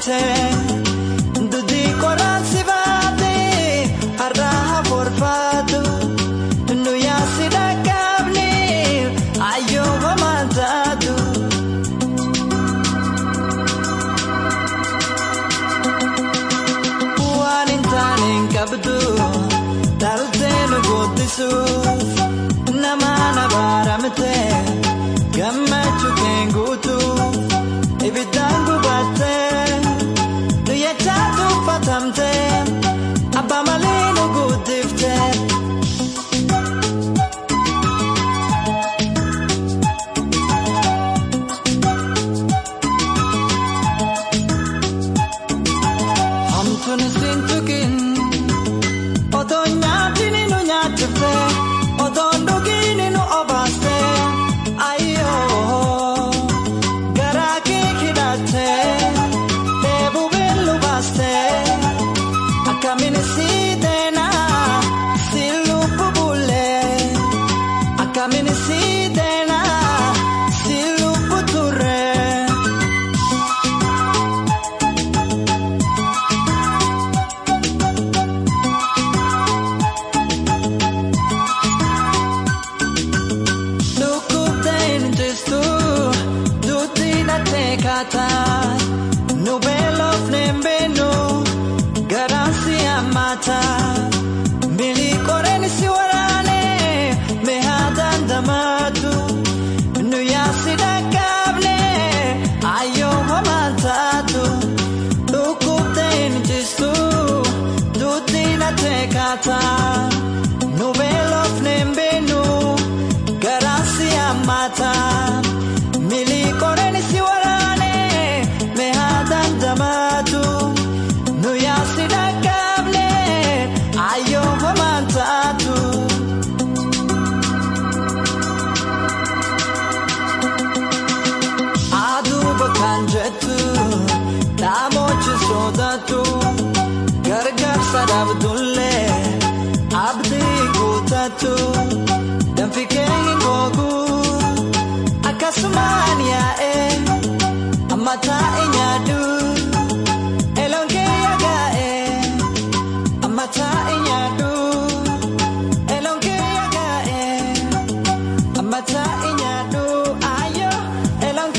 bate dudi koran sivate harra forfatu nu yasida kabni ayo mamantadu wanin tanin kabdu dalten godisu namana baramte gammachu kengutu ibitangu bate tu yachatu fatamte abamalinu gudifte hamtun sintukin odonya tininu nyatfe odondugini nu obaste ayo garake kidate debu belu baste akamine sidena silu bubule akamine sidena silu puture no belof nembeno garancia mata mili koren siwarane me hadan damatu no yasida kable ayo hamantatu ukupten jistu dutina tekata no